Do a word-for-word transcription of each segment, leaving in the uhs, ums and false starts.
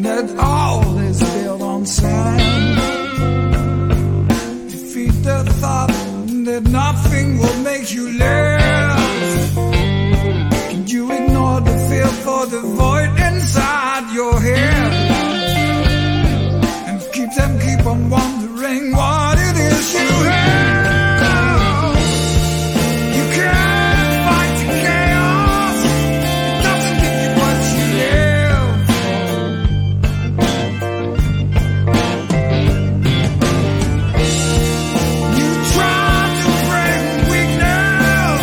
that all is built on sand. Defeat the thought that nothing will make you live. And you ignore the fear for the void inside your head. And keep them keep on wondering what it is you have. You can't fight the chaos. It doesn't give you what you live for. You try to bring weakness,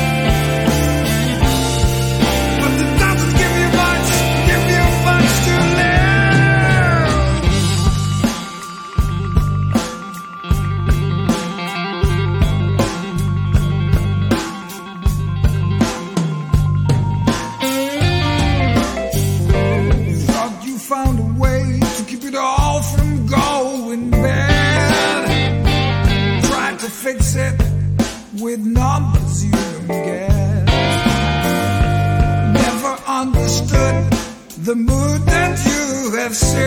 but it doesn't give you much, give you much to live. You thought you found a way to keep it all from going bad. Tried to fix it with numbers you don't get. Never understood the mood that you have set.